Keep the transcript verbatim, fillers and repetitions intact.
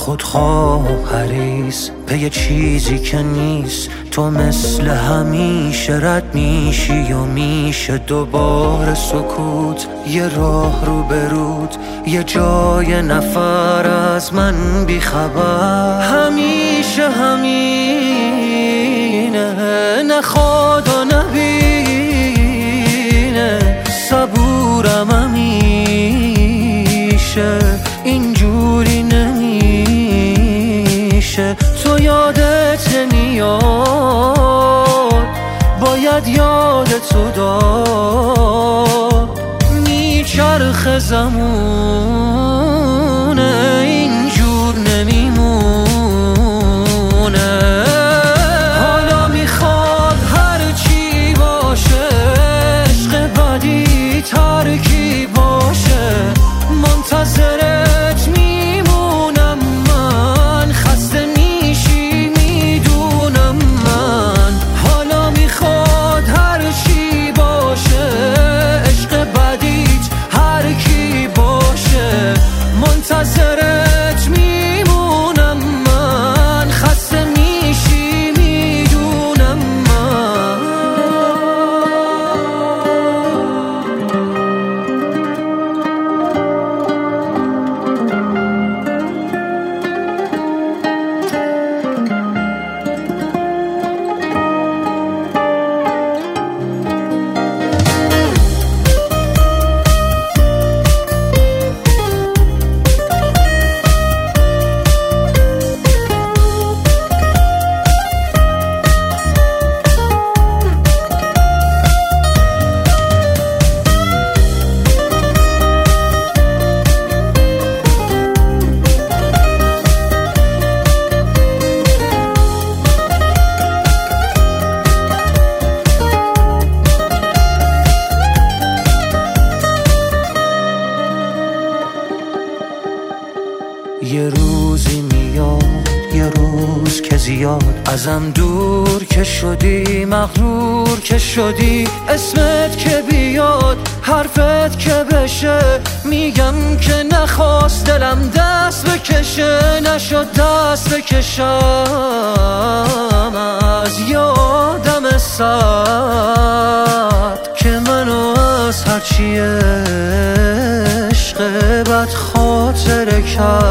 خودخواه و حریص پی چیزی که نیست. تو مثل همیشه رد میشی و میشه دوباره سکوت. یه راه رو برود، یه جای نفر از من بیخبر. همیشه همینه، نخواد و نبینه. صبورم همیشه، اینجوری نمیشه. تو یادت نمیاد، باید یادتو داد. میچرخ زمونه، اینجور نمیمونه. حالا میخواد هر چی باشه، عشق بدی ترکی باشه. منتظرت میمونم من، خسته میشی میدونم من. حالا میخواد هر چی باشه، عشق بدیت هر کی باشه. منتظرت میمونم من، خسته میشی میدونم من. یه روزی میاد، یه روز که زیاد ازم دور که شدی، مغرور که شدی. اسمت که بیاد، حرفت که بشه، میگم که نخواست دلم دست بکشه. نشد دست بکشم از یادم سرد که منو از هرچی عشق بد خاطره کرد.